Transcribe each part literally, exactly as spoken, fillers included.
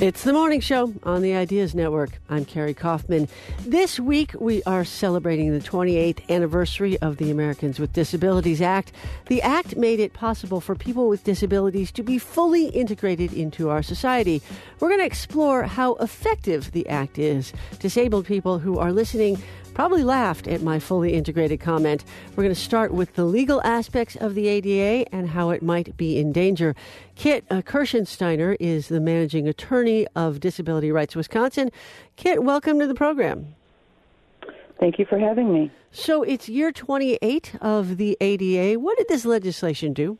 It's the morning show on the Ideas Network. I'm Carrie Kaufman. This week, we are celebrating the twenty-eighth anniversary of the Americans with Disabilities Act. The act made it possible for people with disabilities to be fully integrated into our society. We're going to explore how effective the act is. Disabled people who are listening probably laughed at my fully integrated comment. We're going to start with the legal aspects of the A D A and how it might be in danger. Kit uh, Kirschensteiner is the managing attorney of Disability Rights Wisconsin. Kit, welcome to the program. Thank you for having me. So it's year twenty-eight of the A D A. What did this legislation do?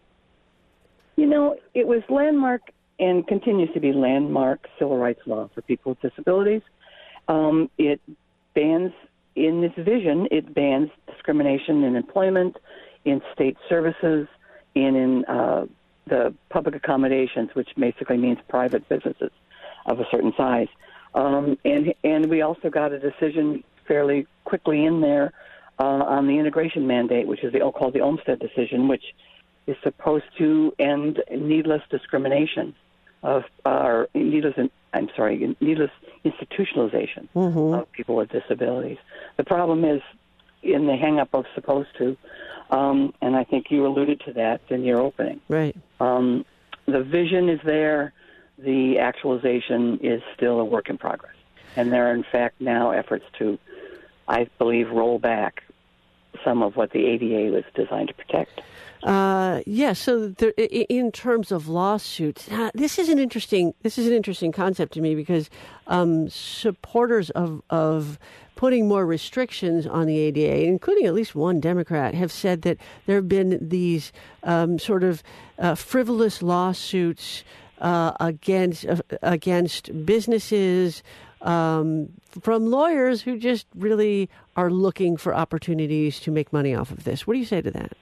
You know, it was landmark and continues to be landmark civil rights law for people with disabilities. Um, it bans, in this vision, it bans discrimination in employment, in state services, and in uh, the public accommodations, which basically means private businesses of a certain size. Um, and and we also got a decision fairly quickly in there uh, on the integration mandate, which is the called the Olmstead decision, which is supposed to end needless discrimination of or needless. I'm sorry, needless institutionalization mm-hmm. of people with disabilities. The problem is in the hang-up of supposed to, um, and I think you alluded to that in your opening. Right. Um, the vision is there. The actualization is still a work in progress. And there are, in fact, now efforts to, I believe, roll back some of what the A D A was designed to protect. Uh, yeah. So, there, in terms of lawsuits, uh, this is an interesting. This is an interesting concept to me because um, supporters of of putting more restrictions on the A D A, including at least one Democrat, have said that there have been these um, sort of uh, frivolous lawsuits uh, against uh, against businesses. Um, from lawyers who just really are looking for opportunities to make money off of this. What do you say to that?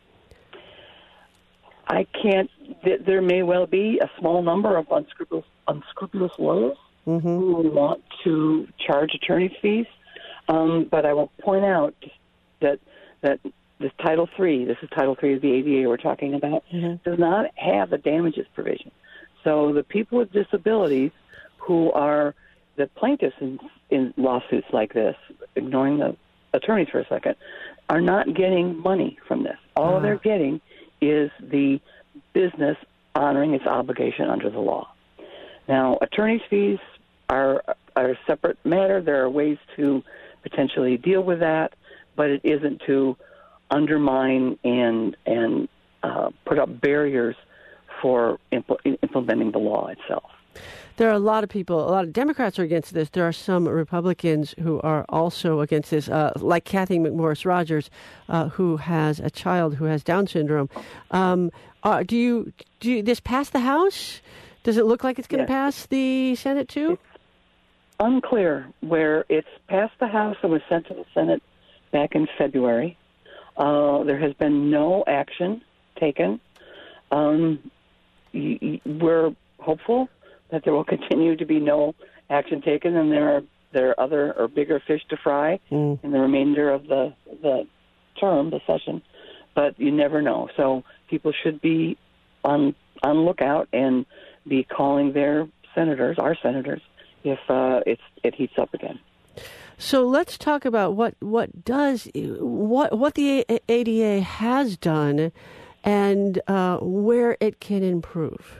I can't, th- there may well be a small number of unscrupulous, unscrupulous lawyers mm-hmm. who want to charge attorney's fees, um, but I will point out that that this Title three, this is Title three of the A D A we're talking about, mm-hmm. does not have a damages provision. So the people with disabilities who are the plaintiffs in, in lawsuits like this, ignoring the attorneys for a second, are not getting money from this. All uh. they're getting is the business honoring its obligation under the law. Now, attorney's fees are, are a separate matter. There are ways to potentially deal with that, but it isn't to undermine and and uh, put up barriers for impl- implementing the law itself. There are a lot of people, a lot of Democrats are against this. There are some Republicans who are also against this, uh, like Kathy McMorris Rogers, uh, who has a child who has Down syndrome. Um, uh, do you do you, this pass the House? Does it look like it's going to yes. pass the Senate too? It's unclear where it's passed the House and was sent to the Senate back in February. Uh, there has been no action taken. Um, y- y- we're hopeful that there will continue to be no action taken, and there are there are other or bigger fish to fry mm. in the remainder of the the term, the session. But you never know. So people should be on on lookout and be calling their senators, our senators, if uh, it's it heats up again. So let's talk about what what does what what the A D A has done, and uh, where it can improve.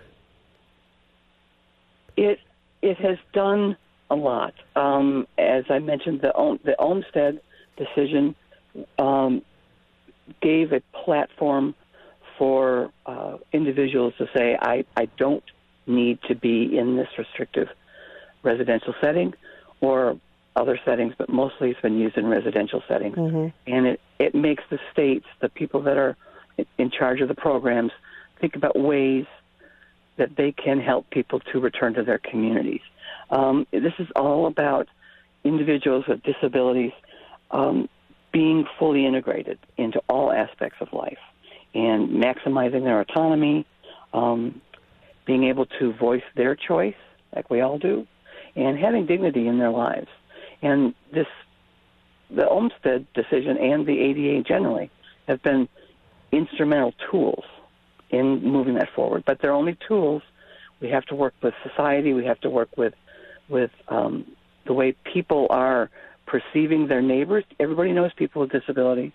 It it has done a lot. Um, as I mentioned, the the Olmstead decision um, gave a platform for uh, individuals to say, I, I don't need to be in this restrictive residential setting or other settings, but mostly it's been used in residential settings. Mm-hmm. And it, it makes the states, the people that are in charge of the programs, think about ways that they can help people to return to their communities. Um, this is all about individuals with disabilities um, being fully integrated into all aspects of life and maximizing their autonomy, um, being able to voice their choice, like we all do, and having dignity in their lives. And this, the Olmstead decision and the A D A generally have been instrumental tools in moving that forward. But they're only tools We have to work with society. We have to work with with um, the way people are perceiving their neighbors. Everybody knows people with disabilities,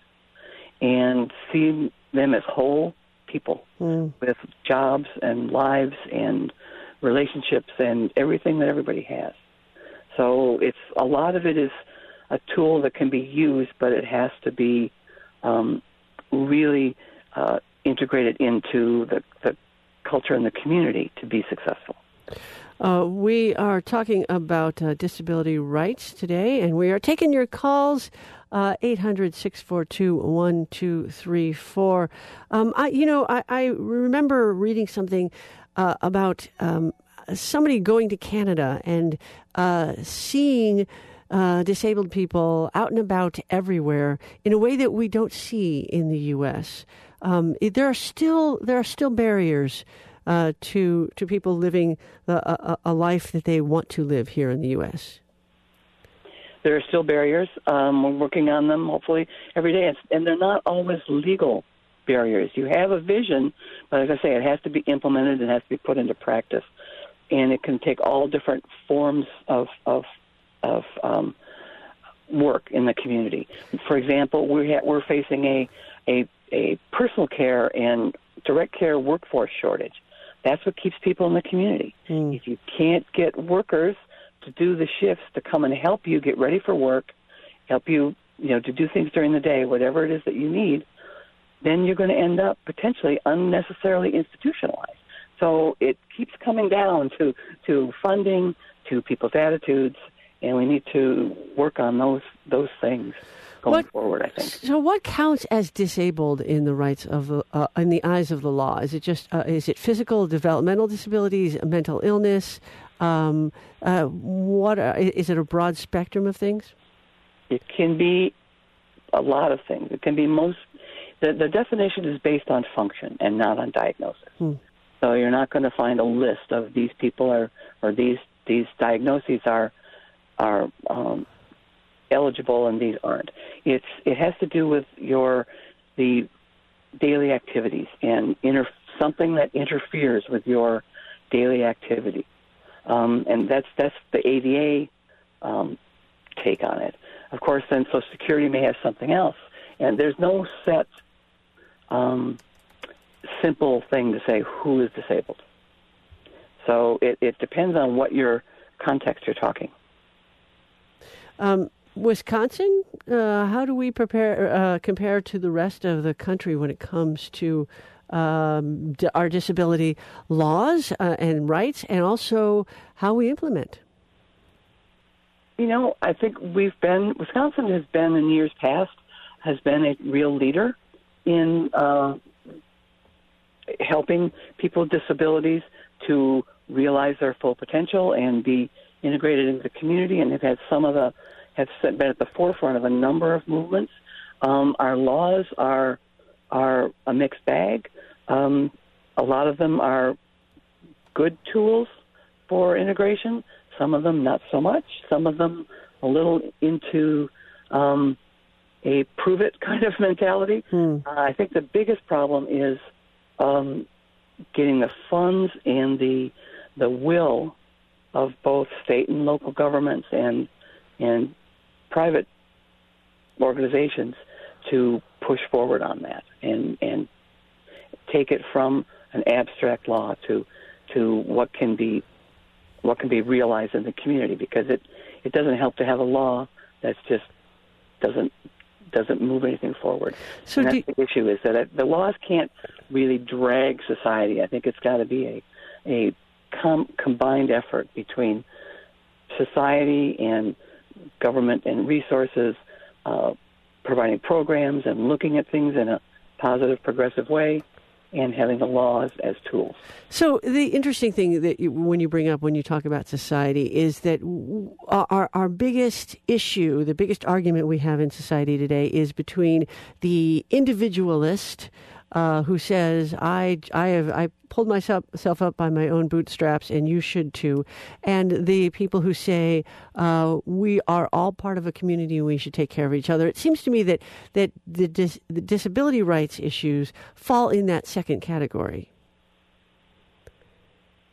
and seeing them as whole people mm. with jobs and lives and relationships and everything that everybody has. So it's a lot of it is a tool that can be used, but it has to be um, really uh, integrated into the, the culture and the community to be successful. Uh, we are talking about uh, disability rights today, and we are taking your calls, uh, eight hundred, six four two, one two three four. Um, I, you know, I, I remember reading something uh, about um, somebody going to Canada and uh, seeing uh, disabled people out and about everywhere in a way that we don't see in the U S. Um, there are still there are still barriers Uh, to to people living a, a, a life that they want to live here in the U S. There are still barriers. Um, we're working on them, hopefully, every day. And, and they're not always legal barriers. You have a vision, but as I say, it has to be implemented and has to be put into practice. And it can take all different forms of of, of um, work in the community. For example, we're, ha- we're facing a, a, a personal care and direct care workforce shortage. That's what keeps people in the community. Mm. If you can't get workers to do the shifts to come and help you get ready for work, help you, you know, to do things during the day, whatever it is that you need, then you're going to end up potentially unnecessarily institutionalized. So it keeps coming down to, to funding, to people's attitudes, and we need to work on those those things. Going what, forward, I think. So, what counts as disabled in the rights of the, uh, in the eyes of the law? Is it just uh, is it physical, developmental disabilities, mental illness? Um, uh, what are, is it a broad spectrum of things? It can be a lot of things. It can be most. The, the definition is based on function and not on diagnosis. Hmm. So you're not going to find a list of these people are or these these diagnoses are are. Um, eligible and these aren't. It's it has to do with your the daily activities and inter, something that interferes with your daily activity, um, and that's that's the A D A um, take on it. Of course, then Social Security may have something else, and there's no set um, simple thing to say who is disabled. So it, it depends on what your context you're talking. Um. Wisconsin, uh, how do we prepare uh, compare to the rest of the country when it comes to um, d- our disability laws uh, and rights, and also how we implement? You know, I think we've been Wisconsin has been in years past has been a real leader in uh, helping people with disabilities to realize their full potential and be integrated into the community, and they've had some of the have been at the forefront of a number of movements. Um, our laws are are a mixed bag. Um, a lot of them are good tools for integration. Some of them not so much. Some of them a little into um, a prove-it kind of mentality. Hmm. Uh, I think the biggest problem is um, getting the funds and the the will of both state and local governments and and private organizations to push forward on that and, and take it from an abstract law to to what can be what can be realized in the community, because it, it doesn't help to have a law that's just doesn't doesn't move anything forward. So and that's the issue is that it, the laws can't really drag society. I think it's got to be a a com- combined effort between society and government and resources, uh, providing programs and looking at things in a positive, progressive way, and having the laws as tools. So the interesting thing that you, when you bring up when you talk about society is that our our biggest issue, the biggest argument we have in society today is between the individualist uh, who says, I, I have I pulled myself self up by my own bootstraps and you should too, and the people who say uh, we are all part of a community and we should take care of each other. It seems to me that, that the, dis, the disability rights issues fall in that second category.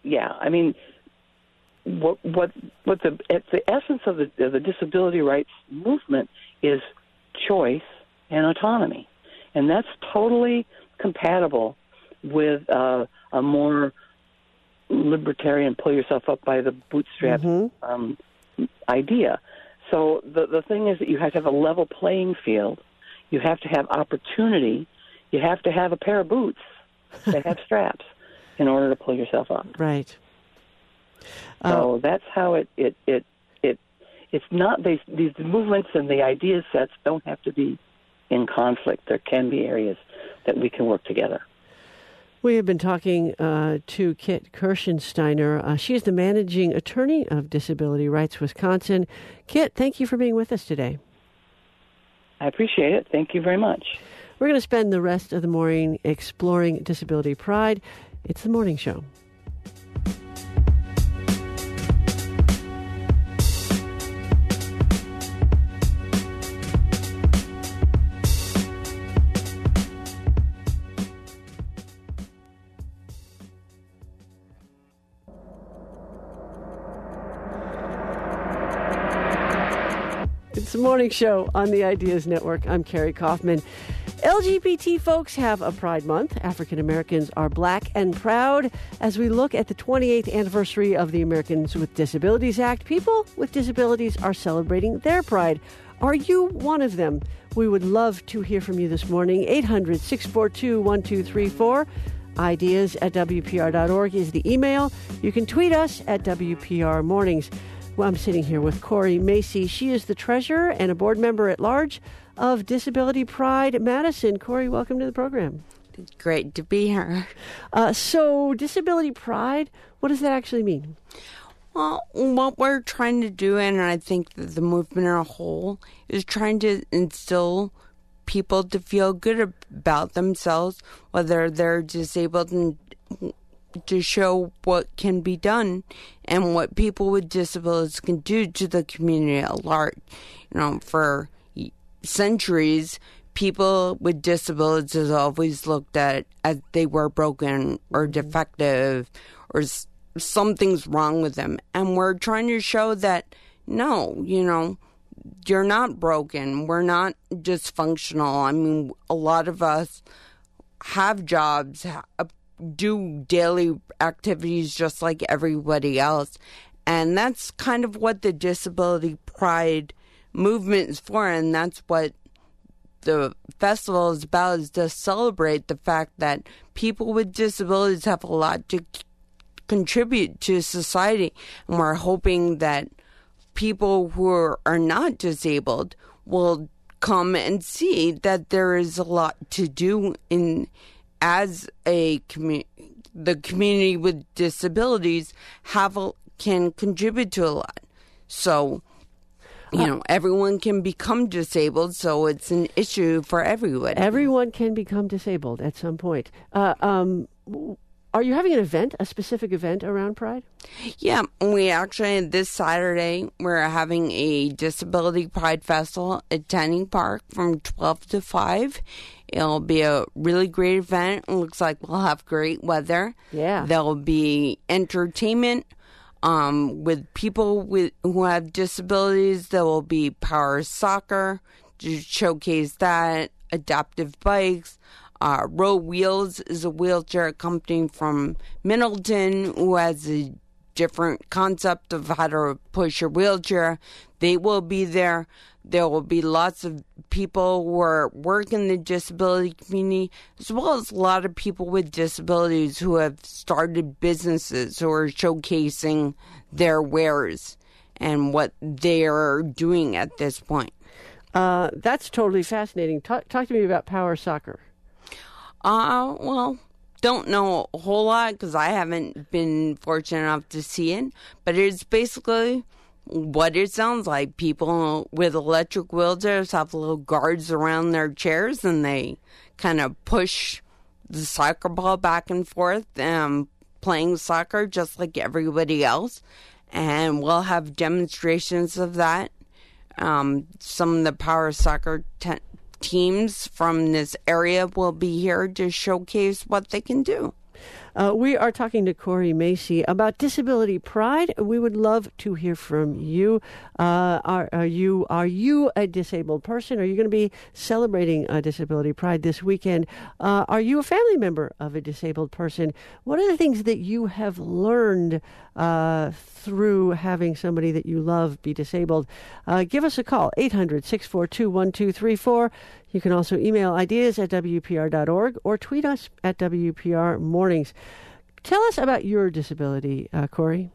yeah, I mean, what what what the at the essence of the, of the disability rights movement is choice and autonomy, and that's totally compatible with uh, a more libertarian, pull yourself up by the bootstraps mm-hmm. um, idea. So the the thing is that you have to have a level playing field. You have to have opportunity. You have to have a pair of boots that have straps in order to pull yourself up. Right. So uh, that's how it it it it it's not these these movements and the idea sets don't have to be in conflict. There can be areas that we can work together. We have been talking uh, to Kit Kirschensteiner. Uh, she is the managing attorney of Disability Rights Wisconsin. Kit, thank you for being with us today. I appreciate it. Thank you very much. We're going to spend the rest of the morning exploring disability pride. It's the morning show. It's the morning show on the Ideas Network. I'm Carrie Kaufman. L G B T folks have a Pride Month. African Americans are black and proud. As we look at the twenty-eighth anniversary of the Americans with Disabilities Act, people with disabilities are celebrating their pride. Are you one of them? We would love to hear from you this morning. eight hundred, six four two, one two three four. Ideas at W P R dot org is the email. You can tweet us at W P R Mornings. Well, I'm sitting here with Corey Macy. She is the treasurer and a board member at large of Disability Pride Madison. Corey, welcome to the program. It's great to be here. Uh, so, Disability Pride, what does that actually mean? Well, what we're trying to do, and I think that the movement as a whole, is trying to instill people to feel good about themselves, whether they're disabled, and to show what can be done and what people with disabilities can do to the community at large. You know, for centuries, people with disabilities is always looked at as they were broken or defective or something's wrong with them. And we're trying to show that, no, you know, you're not broken. We're not dysfunctional. I mean, a lot of us have jobs, do daily activities just like everybody else. And that's kind of what the Disability Pride movement is for, and that's what the festival is about, is to celebrate the fact that people with disabilities have a lot to c- contribute to society. And we're hoping that people who are, are not disabled will come and see that there is a lot to do in as a community. The community with disabilities have a, can contribute to a lot. So, you know, everyone can become disabled, so it's an issue for everyone. Everyone can become disabled at some point. Uh, um, are you having an event, a specific event around Pride? Yeah, we actually, this Saturday, we're having a Disability Pride Festival at Tenny Park from twelve to five. It'll be a really great event. It looks like we'll have great weather. Yeah. There'll be entertainment um, with people with who have disabilities. There will be power soccer to showcase that, adaptive bikes. Uh, Row Wheels is a wheelchair company from Middleton who has a different concept of how to push your wheelchair. They will be there. There will be lots of people who are working in the disability community, as well as a lot of people with disabilities who have started businesses who are showcasing their wares and what they are doing at this point. Uh, that's totally fascinating. Talk, talk to me about power soccer. Uh, well, don't know a whole lot because I haven't been fortunate enough to see it, but it's basically what it sounds like. People with electric wheelchairs have little guards around their chairs, and they kind of push the soccer ball back and forth, um, playing soccer just like everybody else. And we'll have demonstrations of that. Um, some of the power soccer te- teams from this area will be here to showcase what they can do. Uh, we are talking to Corey Macy about disability pride. We would love to hear from you. Uh, are, are you are you a disabled person? Are you going to be celebrating uh, disability pride this weekend? Uh, are you a family member of a disabled person? What are the things that you have learned uh, through having somebody that you love be disabled? Uh, give us a call, eight hundred, six four two, one two three four. You can also email ideas at W P R dot org or tweet us at W P R Mornings. Tell us about your disability, uh, Corey.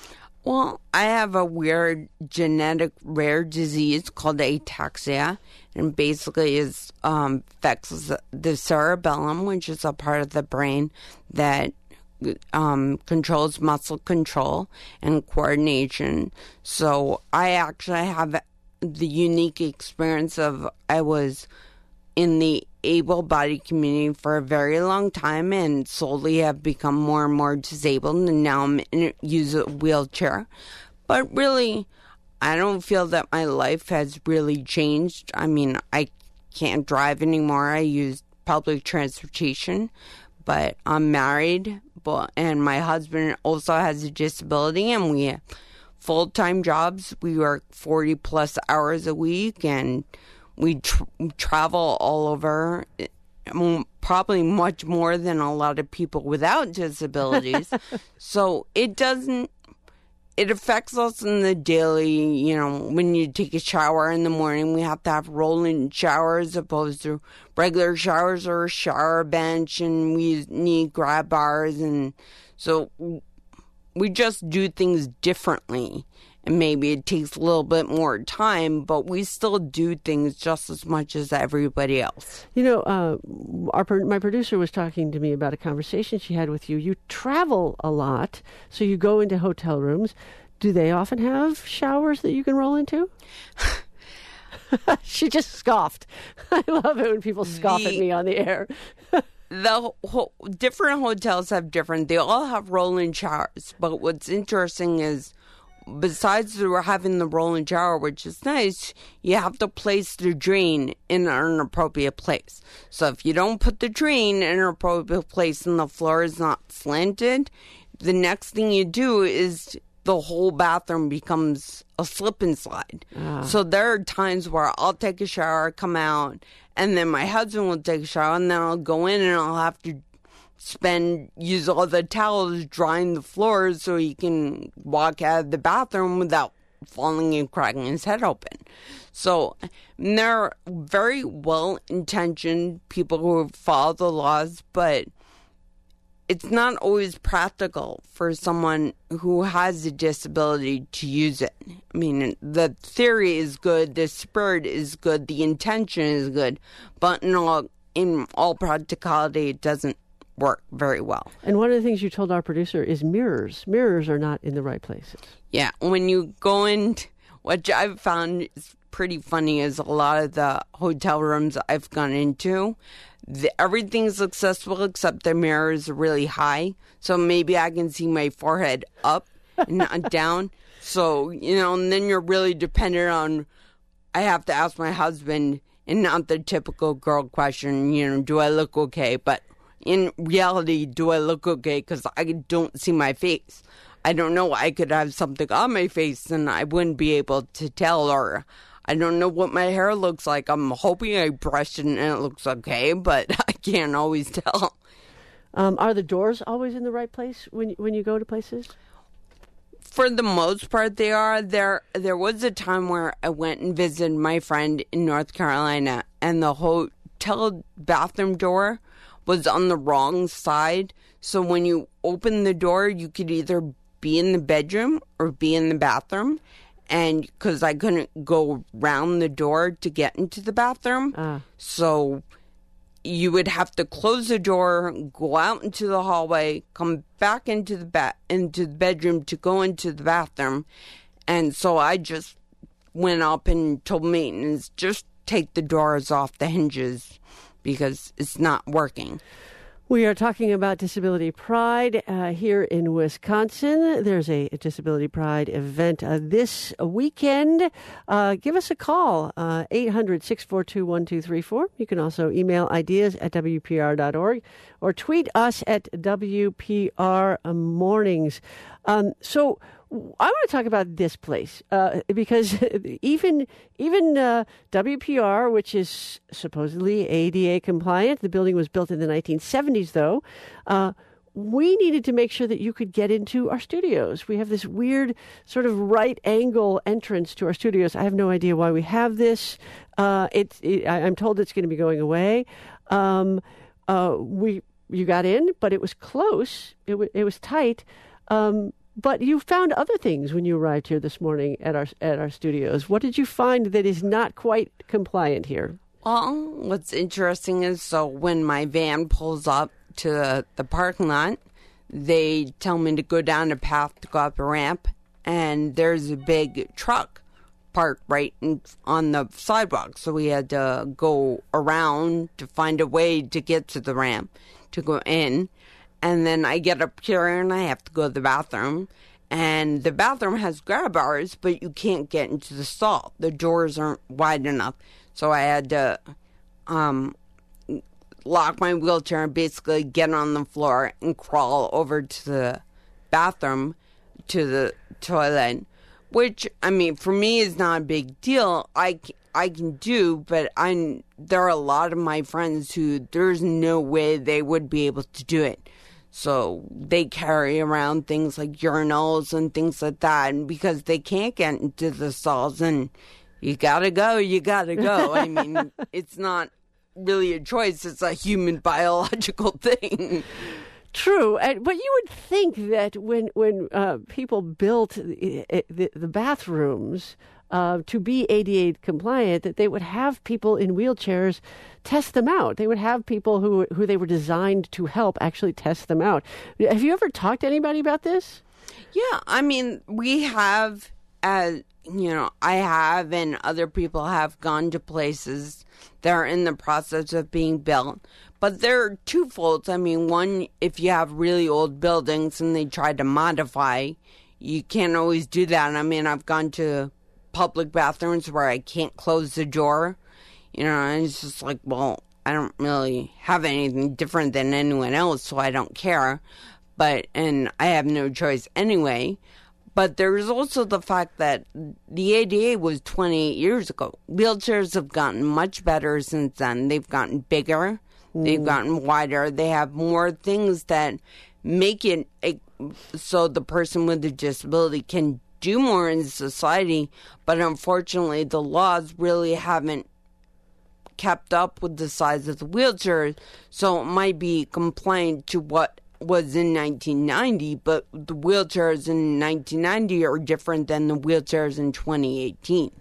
Well, I have a weird genetic rare disease called ataxia, and basically is um, affects the cerebellum, which is a part of the brain that um, controls muscle control and coordination. So I actually have the unique experience of I was in the able-bodied community for a very long time and slowly have become more and more disabled, and now I'm in, use a wheelchair. But really, I don't feel that my life has really changed. I mean, I can't drive anymore. I use public transportation, but I'm married, but and my husband also has a disability, and we have full-time jobs. We work forty plus hours a week, and we tr- travel all over, probably much more than a lot of people without disabilities. So it doesn't, it affects us in the daily, you know, when you take a shower in the morning, we have to have rolling showers as opposed to regular showers or a shower bench, and we need grab bars. And so we just do things differently. And maybe it takes a little bit more time, but we still do things just as much as everybody else. You know, uh, our my producer was talking to me about a conversation she had with you. You travel a lot, so you go into hotel rooms. Do they often have showers that you can roll into? She just scoffed. I love it when people scoff the, at me on the air. The ho- different hotels have different, they all have rolling showers. But what's interesting is, besides having the rolling shower, which is nice, you have to place the drain in an appropriate place. So if you don't put the drain in an appropriate place and the floor is not slanted, the next thing you do is the whole bathroom becomes a slip and slide. Ah. So there are times where I'll take a shower, come out, and then my husband will take a shower, and then I'll go in and I'll have to spend use all the towels drying the floors so he can walk out of the bathroom without falling and cracking his head open. So they're very well-intentioned people who follow the laws, but it's not always practical for someone who has a disability to use it. I mean, the theory is good, the spirit is good, the intention is good, but in all, in all practicality, it doesn't work very well. And one of the things you told our producer is mirrors. Mirrors are not in the right places. Yeah, when you go in, what I've found is pretty funny is a lot of the hotel rooms I've gone into, the, everything's accessible except the mirror is really high. So maybe I can see my forehead up and not down. So, you know, and then you're really dependent on, I have to ask my husband, and not the typical girl question, you know, do I look okay? But in reality, do I look okay? Because I don't see my face. I don't know. I could have something on my face and I wouldn't be able to tell, or I don't know what my hair looks like. I'm hoping I brushed it and it looks okay, but I can't always tell. Um, are the doors always in the right place when when you go to places? For the most part, they are. There There was a time where I went and visited my friend in North Carolina, and the hotel bathroom door was on the wrong side. So when you open the door, you could either be in the bedroom or be in the bathroom. And because I couldn't go round the door to get into the bathroom. Uh. So you would have to close the door, go out into the hallway, come back into the ba- into the bedroom to go into the bathroom. And so I just went up and told maintenance, just take the doors off the hinges because it's not working. We are talking about Disability Pride uh, here in Wisconsin. There's a, a Disability Pride event uh, this weekend. Uh, give us a call, uh, eight hundred, six four two, one two three four. You can also email ideas at W P R dot org or tweet us at W P R Mornings. Um, so I want to talk about this place uh, because even even uh, W P R, which is supposedly A D A compliant, the building was built in the nineteen seventies, though, uh, we needed to make sure that you could get into our studios. We have this weird sort of right angle entrance to our studios. I have no idea why we have this. Uh, it, it, I'm told it's going to be going away. Um, uh, we you got in, but it was close. It, w- it was tight. Um, But you found other things when you arrived here this morning at our at our studios. What did you find that is not quite compliant here? Well, what's interesting is so when my van pulls up to the, the parking lot, they tell me to go down a path to go up a ramp, and there's a big truck parked right in, on the sidewalk. So we had to go around to find a way to get to the ramp to go in. And then I get up here and I have to go to the bathroom. And the bathroom has grab bars, but you can't get into the stall. The doors aren't wide enough. So I had to um, lock my wheelchair and basically get on the floor and crawl over to the bathroom, to the toilet. Which, I mean, for me is not a big deal. I, I can do, but I there are a lot of my friends who there's no way they would be able to do it. So they carry around things like urinals and things like that, and because they can't get into the stalls, and you gotta go, you gotta go. I mean, it's not really a choice; it's a human biological thing. True, and, but you would think that when when uh, people built the, the, the bathrooms uh, to be A D A compliant, that they would have people in wheelchairs test them out. They would have people who who they were designed to help actually test them out. Have you ever talked to anybody about this? Yeah, I mean, we have, as you know, I have, and other people have gone to places that are in the process of being built. But they're twofold. I mean, one, if you have really old buildings and they try to modify, you can't always do that. I mean, I've gone to public bathrooms where I can't close the door, you know, and it's just like, well, I don't really have anything different than anyone else, so I don't care. But, and I have no choice anyway. But there's also the fact that the A D A was twenty-eight years ago. Wheelchairs have gotten much better since then. They've gotten bigger. They've gotten wider. They have more things that make it a, so the person with a disability can do more in society. But unfortunately, the laws really haven't kept up with the size of the wheelchairs. So it might be compliant to what was in nineteen ninety, but the wheelchairs in nineteen ninety are different than the wheelchairs in twenty eighteen.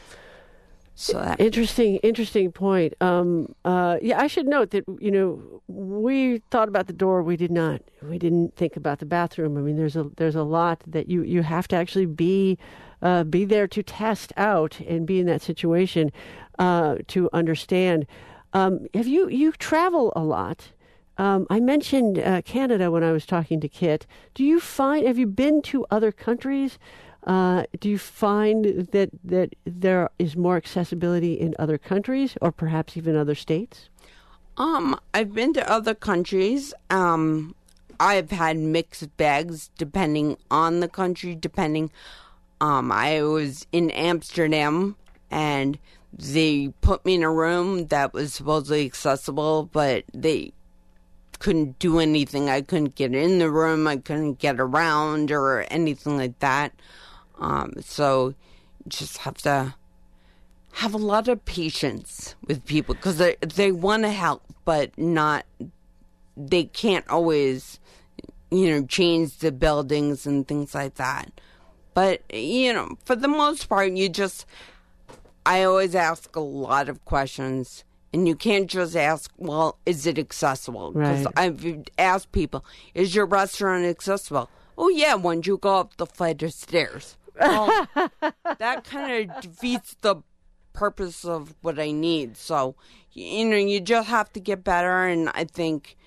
So that interesting, interesting point. Um, uh, yeah, I should note that, you know, we thought about the door. We did not. We didn't think about the bathroom. I mean, there's a there's a lot that you, you have to actually be uh, be there to test out and be in that situation uh, to understand. Um, have you you travel a lot? Um, I mentioned uh, Canada when I was talking to Kit. Do you find have you been to other countries? Uh, do you find that, that there is more accessibility in other countries or perhaps even other states? Um, I've been to other countries. Um, I've had mixed bags depending on the country, depending. Um, I was in Amsterdam and they put me in a room that was supposedly accessible, but they couldn't do anything. I couldn't get in the room. I couldn't get around or anything like that. Um, so just have to have a lot of patience with people because they, they want to help, but not, they can't always, you know, change the buildings and things like that. But, you know, for the most part, you just, I always ask a lot of questions. And you can't just ask, well, is it accessible? Because right. I've asked people, is your restaurant accessible? Oh, yeah, once you go up the flight of stairs. Well, that kind of defeats the purpose of what I need. So, you know, you just have to get better. And I think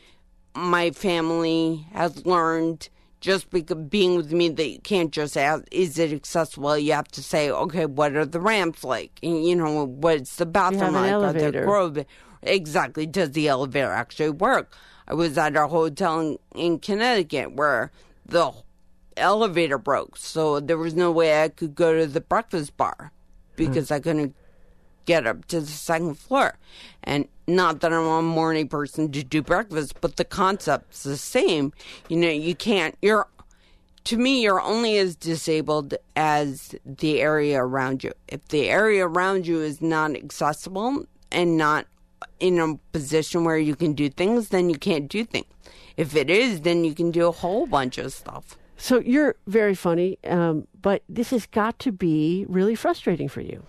my family has learned just because being with me that you can't just ask, is it accessible? You have to say, okay, what are the ramps like? And, you know, what's the bathroom like? Elevator. Grove? Exactly. Does the elevator actually work? I was at a hotel in, in Connecticut where the elevator broke, so there was no way I could go to the breakfast bar because hmm. I couldn't get up to the second floor. And not that I'm a morning person to do breakfast, but the concept's the same. You know, you can't, you're, to me, you're only as disabled as the area around you. If the area around you is not accessible and not in a position where you can do things, then you can't do things. If it is, then you can do a whole bunch of stuff. So you're very funny, um, but this has got to be really frustrating for you.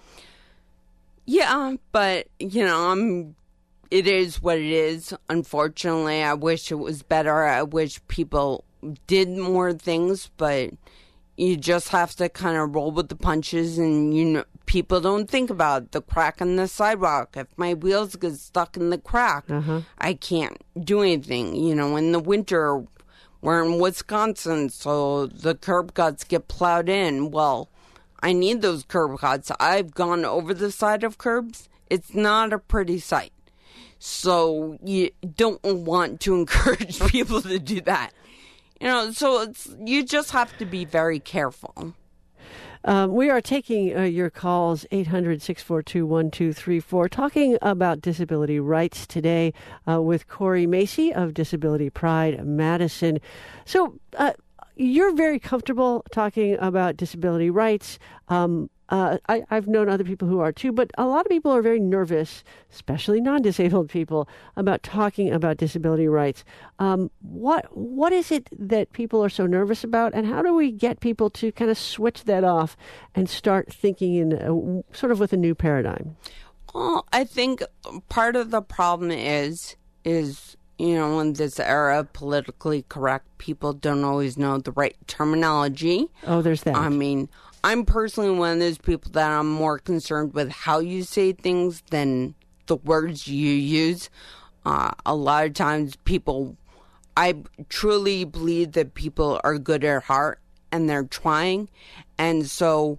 Yeah, but, you know, I'm, it is what it is. Unfortunately, I wish it was better. I wish people did more things, but you just have to kind of roll with the punches, and, you know, people don't think about the crack in the sidewalk. If my wheels get stuck in the crack, uh-huh. I can't do anything. You know, in the winter, we're in Wisconsin, so the curb cuts get plowed in. Well, I need those curb cuts. I've gone over the side of curbs. It's not a pretty sight. So you don't want to encourage people to do that. You know, so it's, you just have to be very careful. Um, we are taking uh, your calls, eight hundred, six four two, one two three four, talking about disability rights today uh, with Corey Macy of Disability Pride Madison. So uh, you're very comfortable talking about disability rights. Um, uh, I, I've known other people who are too, but a lot of people are very nervous, especially non-disabled people, about talking about disability rights. Um, what what is it that people are so nervous about, and how do we get people to kind of switch that off and start thinking in a, sort of with a new paradigm? Well, I think part of the problem is is you know, in this era of politically correct, people don't always know the right terminology. Oh, there's that. I mean, I'm personally one of those people that I'm more concerned with how you say things than the words you use. Uh, a lot of times people, I truly believe that people are good at heart and they're trying. And so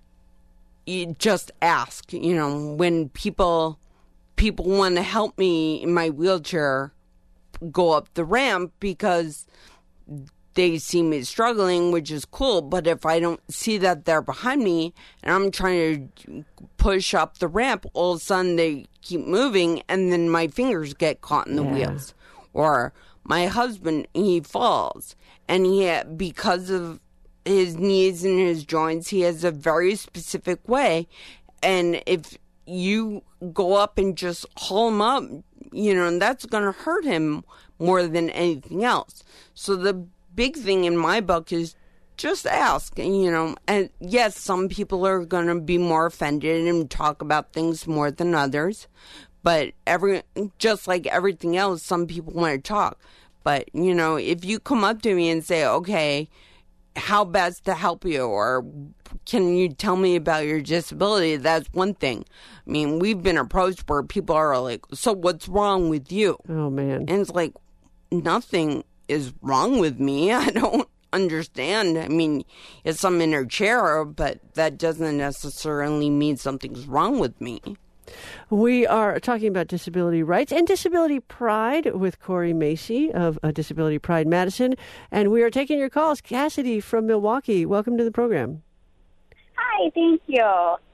you just ask, you know, when people, people want to help me in my wheelchair go up the ramp because they see me struggling, which is cool. But if I don't see that they're behind me and I'm trying to push up the ramp, all of a sudden they keep moving and then my fingers get caught in the yeah. wheels. Or my husband, he falls and he, because of his knees and his joints, he has a very specific way. And if you go up and just haul him up, you know, and that's going to hurt him more than anything else. So the big thing in my book is just ask, you know, and yes, some people are going to be more offended and talk about things more than others, but every, just like everything else, some people want to talk. But, you know, if you come up to me and say, okay, how best to help you, or can you tell me about your disability? That's one thing. I mean, we've been approached where people are like, so what's wrong with you? Oh, man. And it's like, nothing is wrong with me. I don't understand. I mean, yes, I'm in a chair, but that doesn't necessarily mean something's wrong with me. We are talking about disability rights and disability pride with Corey Macy of uh, Disability Pride Madison. And we are taking your calls. Cassidy from Milwaukee, welcome to the program. Hi, thank you.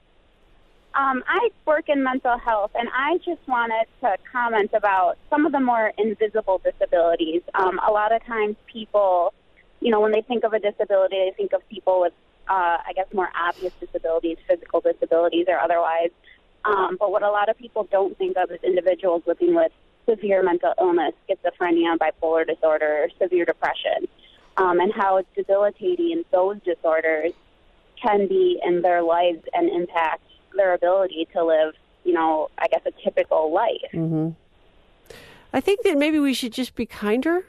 Um, I work in mental health, and I just wanted to comment about some of the more invisible disabilities. Um, a lot of times people, you know, when they think of a disability, they think of people with, uh, I guess, more obvious disabilities, physical disabilities or otherwise. Um, but what a lot of people don't think of is individuals living with severe mental illness, schizophrenia, bipolar disorder, severe depression, um, and how it's debilitating those disorders can be in their lives and impact their ability to live, you know, I guess a typical life. Mm-hmm. I think that maybe we should just be kinder.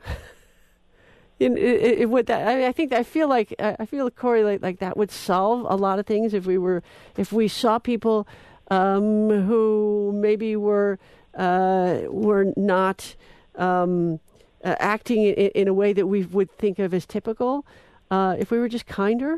In, it, it would that I, mean, I think I feel like I feel Corey like, like that would solve a lot of things if we were if we saw people um, who maybe were uh, were not um, uh, acting in, in a way that we would think of as typical uh, if we were just kinder?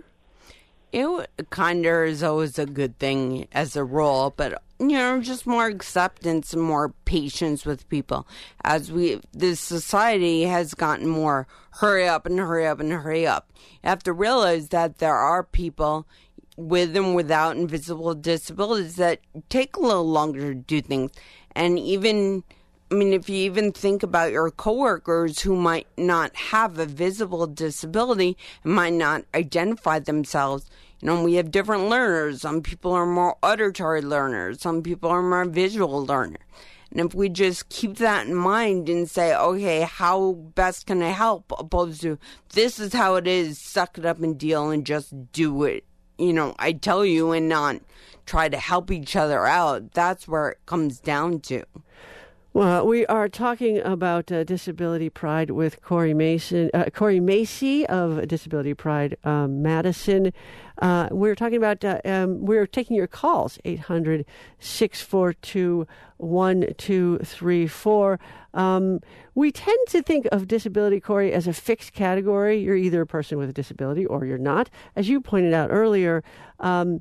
It, kinder is always a good thing as a rule, but, you know, just more acceptance and more patience with people. As we, this society has gotten more hurry up and hurry up and hurry up. You have to realize that there are people with and without invisible disabilities that take a little longer to do things. And even, I mean, if you even think about your coworkers who might not have a visible disability and might not identify themselves, you know, we have different learners. Some people are more auditory learners. Some people are more visual learners. And if we just keep that in mind and say, okay, how best can I help? Opposed to, this is how it is, suck it up and deal and just do it. You know, I tell you, and not try to help each other out. That's where it comes down to. Well, we are talking about uh, Disability Pride with Corey Mason, uh, Corey Macy of Disability Pride um, Madison. Uh, we're talking about, uh, um, we're taking your calls, eight hundred, six four two, one two three four. Um, we tend to think of disability, Corey, as a fixed category. You're either a person with a disability or you're not. As you pointed out earlier, um,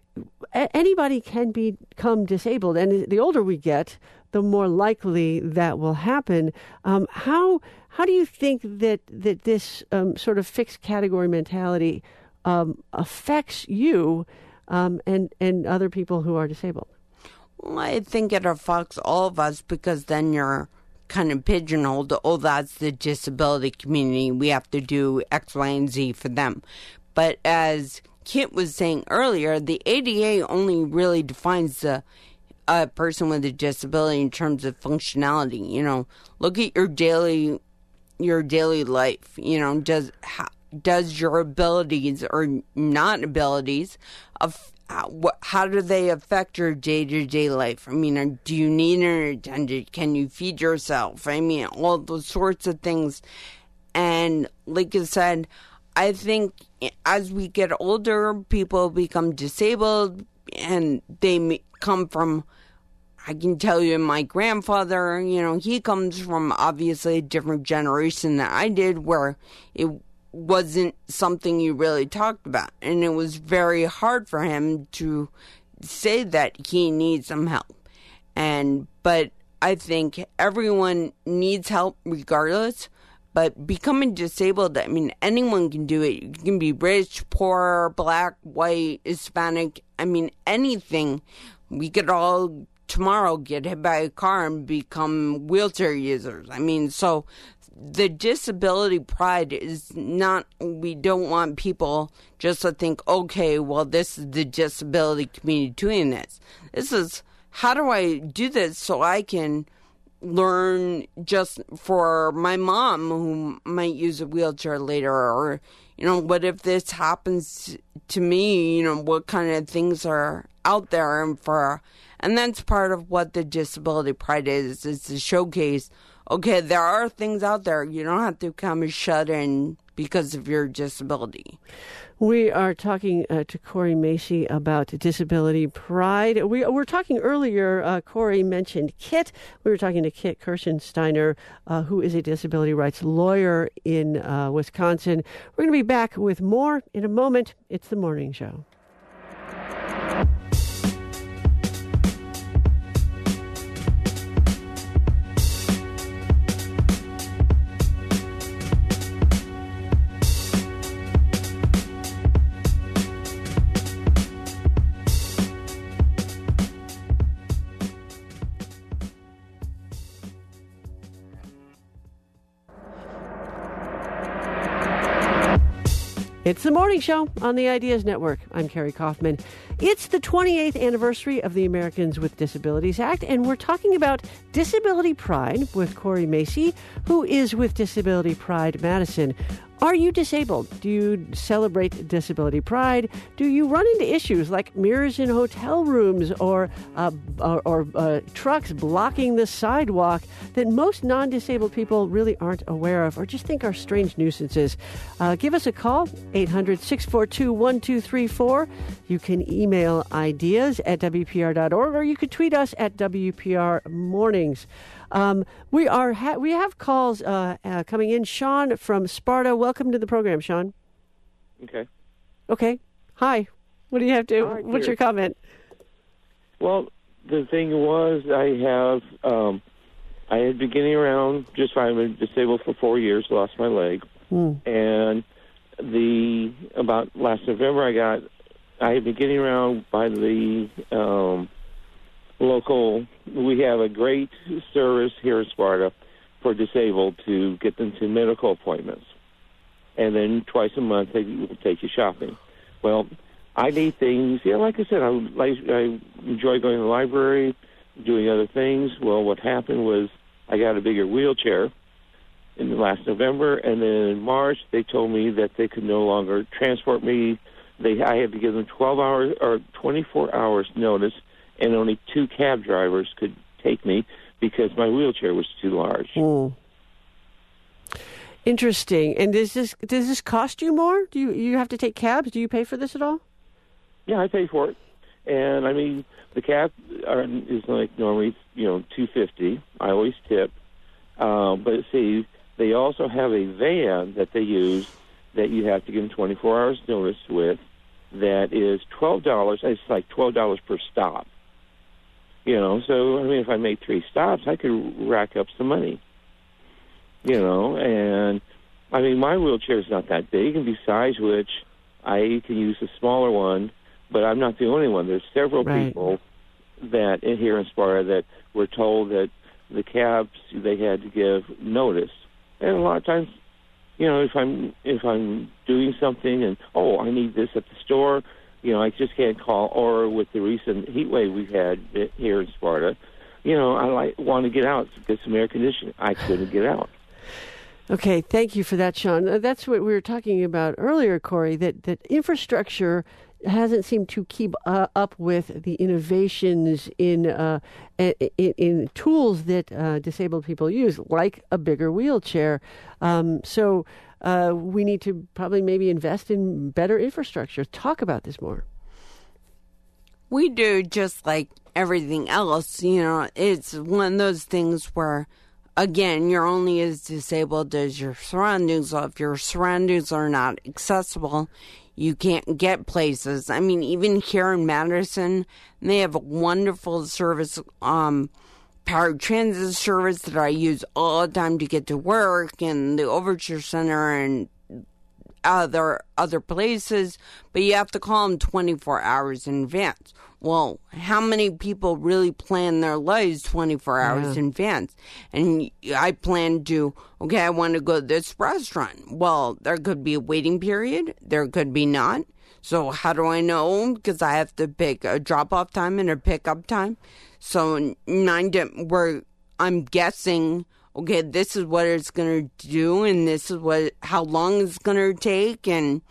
a- anybody can become disabled. And the older we get, the more likely that will happen. Um, how how do you think that that this um, sort of fixed category mentality um, affects you um, and and other people who are disabled? Well, I think it affects all of us because then you're kind of pigeonholed. Oh, that's the disability community. We have to do X, Y, and Z for them. But as Kit was saying earlier, the A D A only really defines the a person with a disability in terms of functionality. You know, look at your daily your daily life. You know, does how, does your abilities or not abilities of how, how do they affect your day-to-day life? I mean, do you need an attendant? Can you feed yourself? I mean, all those sorts of things. And like I said, I think as we get older, people become disabled and they come from, I can tell you, my grandfather, you know, he comes from obviously a different generation than I did, where it wasn't something you really talked about. And it was very hard for him to say that he needs some help. And, but I think everyone needs help regardless. But becoming disabled, I mean, anyone can do it. You can be rich, poor, black, white, Hispanic. I mean, anything. We could all tomorrow get hit by a car and become wheelchair users. I mean, so the disability pride is not, we don't want people just to think, okay, well, this is the disability community doing this. This is, how do I do this so I can learn just for my mom who might use a wheelchair later, or, you know, what if this happens to me, you know, what kind of things are out there, and for, and that's part of what the disability pride is, is to showcase, okay, there are things out there, you don't have to come and shut in because of your disability. We are talking uh, to Corey Macy about Disability Pride. We were talking earlier, uh, Corey mentioned Kit. We were talking to Kit Kirschensteiner, uh, who is a disability rights lawyer in uh, Wisconsin. We're going to be back with more in a moment. It's The Morning Show. It's The Morning Show on the Ideas Network. I'm Carrie Kaufman. It's the twenty-eighth anniversary of the Americans with Disabilities Act, and we're talking about Disability Pride with Corey Macy, who is with Disability Pride Madison. Are you disabled? Do you celebrate Disability Pride? Do you run into issues like mirrors in hotel rooms or uh, or, or uh, trucks blocking the sidewalk that most non-disabled people really aren't aware of or just think are strange nuisances? Uh, give us a call, eight hundred, six four two, one two three four. You can email ideas at W P R dot org, or you could tweet us at W P R Mornings. Um, we are ha- we have calls uh, uh, coming in. Sean from Sparta, welcome to the program, Sean. Okay. Okay. Hi. What do you have to? Hi, what's dear. your comment? Well, the thing was, I have um, I had been getting around just fine. I've been disabled for four years, lost my leg, Mm. and the about last November, I got I had been getting around by the um, local. We have a great service here in Sparta for disabled to get them to medical appointments, and then twice a month they will take you shopping. Well, I need things. Yeah, like I said, I like I enjoy going to the library, doing other things. Well, what happened was I got a bigger wheelchair in the last November, and then in March they told me that they could no longer transport me. They I had to give them twelve hours or twenty-four hours notice, and only two cab drivers could take me because my wheelchair was too large. Mm. Interesting. And does this does this cost you more? Do you you have to take cabs? Do you pay for this at all? Yeah, I pay for it, and I mean the cab are, is like normally you know two fifty. I always tip, um, but see they also have a van that they use that you have to give them twenty-four hours notice with. That is twelve dollars. It's like twelve dollars per stop. You know, so I mean, if I made three stops, I could rack up some money. You know, and I mean, my wheelchair is not that big, and besides which, I can use a smaller one. But I'm not the only one. There's several Right. people that in here in Sparta that were told that the cabs they had to give notice, and a lot of times, you know, if I'm if I'm doing something and oh, I need this at the store, you know, I just can't call. Or with the recent heat wave we've had here in Sparta, you know, I like want to get out to get some air conditioning. I couldn't get out. Okay, thank you for that, Sean. Uh, That's what we were talking about earlier, Corey, that, that infrastructure hasn't seemed to keep uh, up with the innovations in, uh, in, in tools that uh, disabled people use, like a bigger wheelchair. Um, so uh, we need to probably maybe invest in better infrastructure. Talk about this more. We do, just like everything else. You know, it's one of those things where, again, you're only as disabled as your surroundings. So if your surroundings are not accessible, you can't get places. I mean, even here in Madison, they have a wonderful service, um, paratransit service that I use all the time to get to work, and the Overture Center and other other places, but you have to call them twenty-four hours in advance. Well, how many people really plan their lives twenty-four hours Yeah. in advance? And I plan to, okay, I want to go to this restaurant. Well, there could be a waiting period. There could be not. So how do I know? Because I have to pick a drop-off time and a pick-up time. So nine to, where I'm guessing, okay, this is what it's going to do, and this is what how long it's going to take, and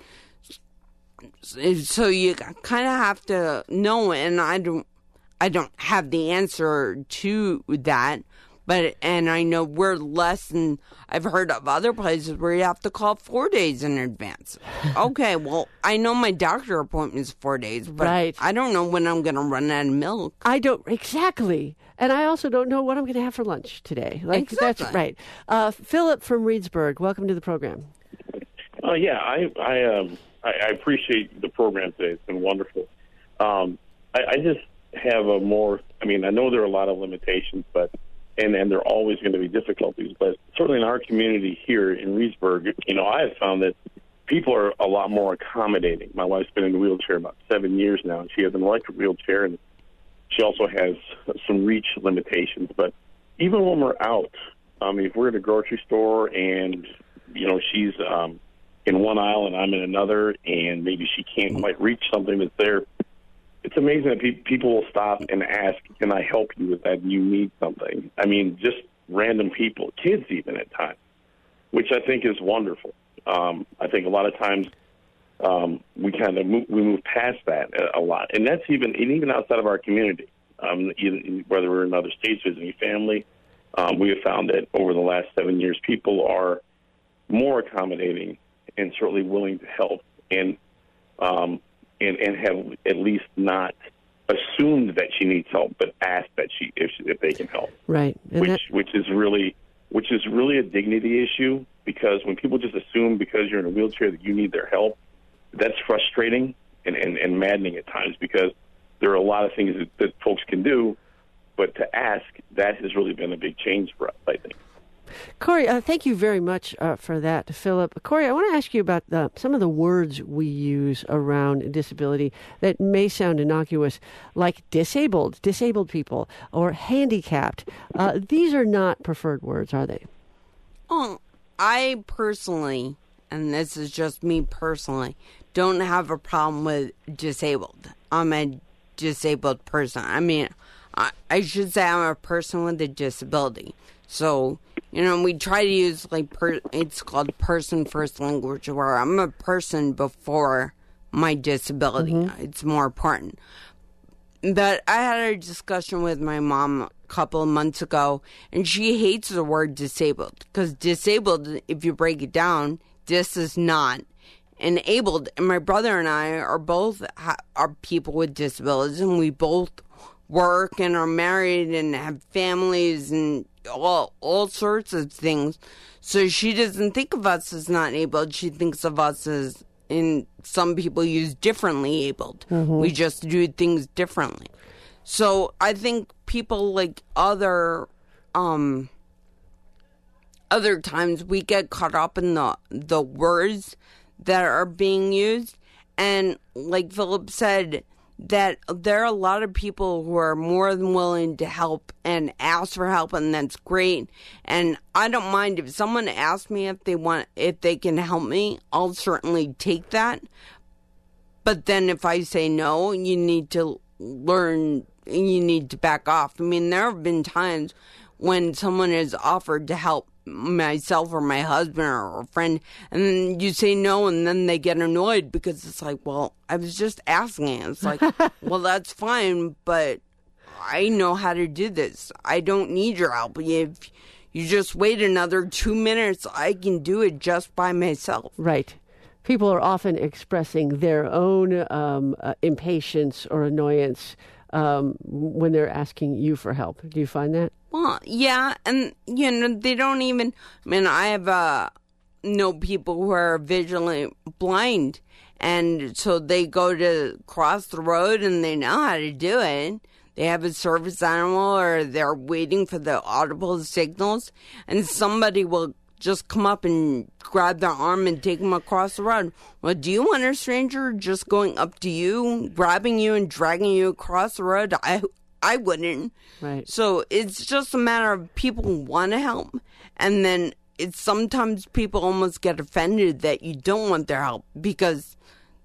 so you kind of have to know. And I don't, I don't have the answer to that, but and I know we're less than I've heard of other places where you have to call four days in advance. Okay, well, I know my doctor appointment is four days, but Right. I don't know when I'm going to run out of milk. I don't exactly, and I also don't know what I'm going to have for lunch today. Like Exactly. that's right. Uh, Philip from Reedsburg, welcome to the program. Oh yeah, I I um I, I appreciate the program today. It's been wonderful. Um, I, I just have a more. I mean, I know there are a lot of limitations, but and and there are always going to be difficulties. But certainly in our community here in Reedsburg, you know, I have found that people are a lot more accommodating. My wife's been in a wheelchair about seven years now, and she has an electric wheelchair, and she also has some reach limitations. But even when we're out, I mean, if we're at a grocery store and you know she's um, in one aisle and I'm in another, and maybe she can't quite reach something that's there, it's amazing that pe- people will stop and ask, can I help you with that? You need something. I mean, just random people, kids even at times, which I think is wonderful. Um, I think a lot of times um, we kind of move, we move past that a, a lot. And that's even and even outside of our community, um, even, whether we're in other states visiting family, um, we have found that over the last seven years, people are more accommodating and certainly willing to help and um, and, and have at least not assumed that she needs help, but asked that she if, if they can help. Right. And which that... which is really which is really a dignity issue, because when people just assume because you're in a wheelchair that you need their help, that's frustrating and, and, and maddening at times, because there are a lot of things that, that folks can do, but to ask, that has really been a big change for us, I think. Corey, uh, thank you very much uh, for that, Philip. Corey, I want to ask you about the, some of the words we use around disability that may sound innocuous, like disabled, disabled people, or handicapped. Uh, these are not preferred words, are they? Oh, I personally, and this is just me personally, don't have a problem with disabled. I'm a disabled person. I mean, I, I should say I'm a person with a disability. So, you know, we try to use, like, per, it's called person-first language, where I'm a person before my disability. Mm-hmm. It's more important. But I had a discussion with my mom a couple of months ago, and she hates the word disabled, because disabled, if you break it down, dis is not, and abled. And my brother and I are both ha- are people with disabilities, and we both work and are married and have families and all all sorts of things. So she doesn't think of us as not abled. She thinks of us as, and some people use differently abled. Mm-hmm. We just do things differently. So I think people, like other um other times, we get caught up in the the words that are being used, and like Philip said, that there are a lot of people who are more than willing to help and ask for help, and that's great. And I don't mind if someone asks me if they want, if they can help me, I'll certainly take that. But then if I say no, you need to learn, you need to back off. I mean, there have been times when someone has offered to help myself or my husband or a friend, and then you say no, and then they get annoyed because it's like, well, I was just asking. It's like, well, that's fine, but I know how to do this. I don't need your help. If you just wait another two minutes, I can do it just by myself. Right. People are often expressing their own um, uh, impatience or annoyance um, when they're asking you for help. Do you find that? Well, yeah, and, you know, they don't even, I mean, I have, uh, know people who are visually blind, and so they go to cross the road and they know how to do it. They have a service animal, or they're waiting for the audible signals, and somebody will just come up and grab their arm and take them across the road. Well, do you want a stranger just going up to you, grabbing you and dragging you across the road? I I wouldn't. Right. So it's just a matter of people who want to help, and then it's sometimes people almost get offended that you don't want their help because,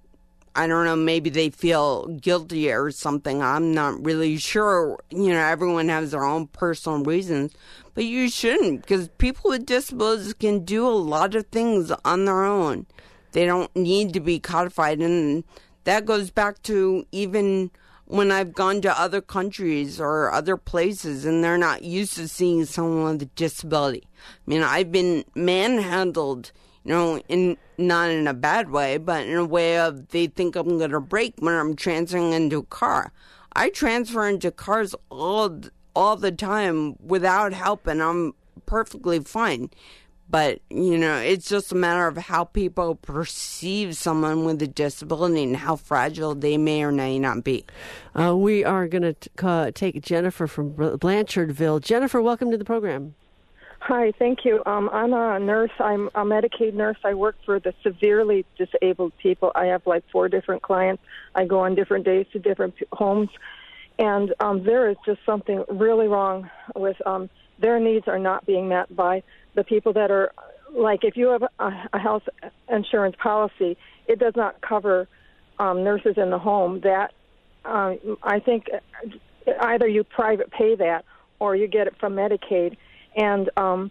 I don't know, maybe they feel guilty or something. I'm not really sure. You know, everyone has their own personal reasons, but you shouldn't, because people with disabilities can do a lot of things on their own. They don't need to be codified, and that goes back to even when I've gone to other countries or other places and they're not used to seeing someone with a disability. I mean, I've been manhandled, you know, in not in a bad way, but in a way of they think I'm going to break when I'm transferring into a car. I transfer into cars all all the time without help, and I'm perfectly fine. But, you know, it's just a matter of how people perceive someone with a disability and how fragile they may or may not be. Uh, we are going to uh, take Jennifer from Blanchardville. Jennifer, welcome to the program. Hi, thank you. Um, I'm a nurse. I'm a Medicaid nurse. I work for the severely disabled people. I have like four different clients. I go on different days to different homes. And um, there is just something really wrong with um, their needs are not being met by the people that are, like, if you have a, a health insurance policy, it does not cover um, nurses in the home. That um, I think either you private pay that or you get it from Medicaid. And um,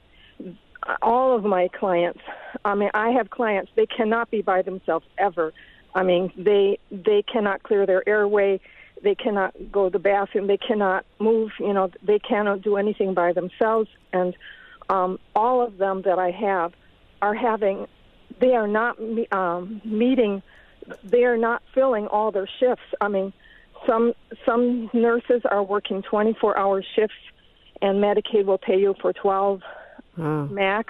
all of my clients, I mean, I have clients, they cannot be by themselves ever. I mean, they they cannot clear their airway. They cannot go to the bathroom. They cannot move. You know, they cannot do anything by themselves. And um, all of them that I have are having, they are not um, meeting, they are not filling all their shifts. I mean, some some nurses are working twenty-four hour shifts, and Medicaid will pay you for twelve oh. max,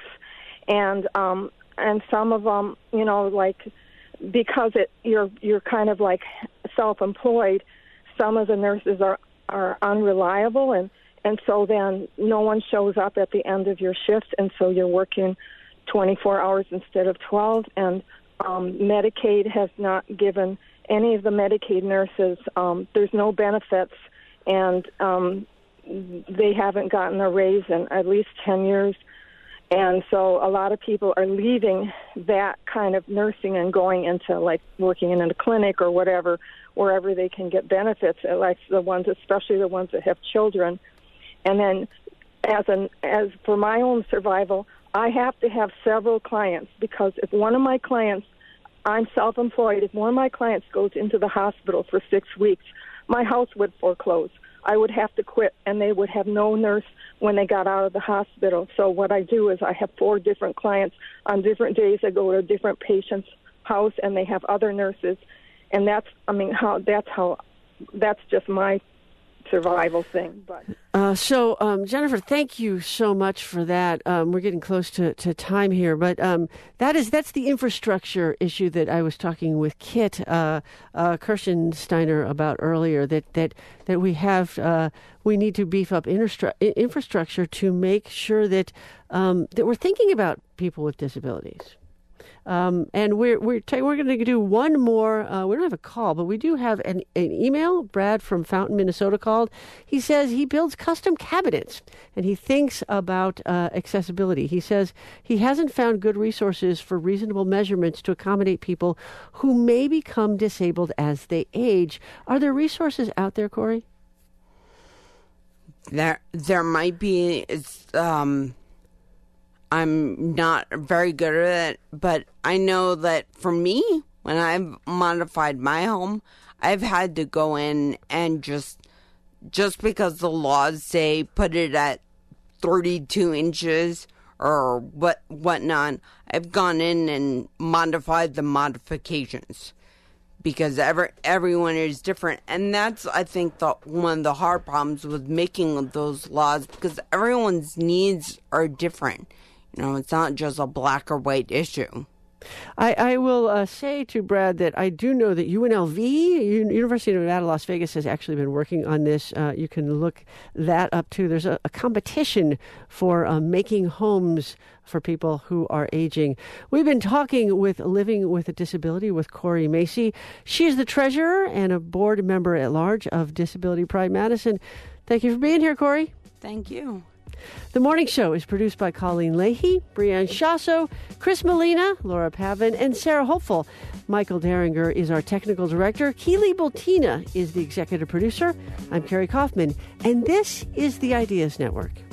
and um, and some of them, you know, like because it you're you're kind of like self-employed. Some of the nurses are are unreliable, and and so then no one shows up at the end of your shift, and so you're working twenty-four hours instead of twelve, and um, Medicaid has not given any of the Medicaid nurses, um, there's no benefits, and um, they haven't gotten a raise in at least ten years. And so a lot of people are leaving that kind of nursing and going into, like, working in a clinic or whatever, wherever they can get benefits, like the ones, especially the ones that have children. And then as an as for my own survival, I have to have several clients, because if one of my clients, I'm self-employed, if one of my clients goes into the hospital for six weeks, my house would foreclose. I would have to quit, and they would have no nurse when they got out of the hospital. So what I do is I have four different clients. On different days, I go to a different patient's house, and they have other nurses. And that's, I mean, how that's how, that's just my survival thing. But uh, so, um, Jennifer, thank you so much for that. Um, we're getting close to, to time here, but um, that is that's the infrastructure issue that I was talking with Kit uh, uh, Kirschensteiner about earlier. That that that we have uh, we need to beef up infra- infrastructure to make sure that um, that we're thinking about people with disabilities. Um, and we're we're t- we're going to do one more. Uh, we don't have a call, but we do have an, an email. Brad from Fountain, Minnesota called. He says he builds custom cabinets, and he thinks about uh, accessibility. He says he hasn't found good resources for reasonable measurements to accommodate people who may become disabled as they age. Are there resources out there, Corey? There, there might be. It's, um, I'm not very good at it, but I know that for me, when I've modified my home, I've had to go in and just, just because the laws say put it at thirty-two inches or what whatnot, I've gone in and modified the modifications. Because every, everyone is different. And that's, I think, the, one of the hard problems with making those laws, because everyone's needs are different. You know, it's not just a black or white issue. I, I will uh, say to Brad that I do know that U N L V, University of Nevada, Las Vegas, has actually been working on this. Uh, you can look that up, too. There's a, a competition for uh, making homes for people who are aging. We've been talking with Living with a Disability with Corey Macy. She is the treasurer and a board member at large of Disability Pride Madison. Thank you for being here, Corey. Thank you. The Morning Show is produced by Colleen Leahy, Brianne Shasso, Chris Molina, Laura Pavin, and Sarah Hopeful. Michael Derringer is our technical director. Keely Bultina is the executive producer. I'm Carrie Kaufman, and this is the Ideas Network.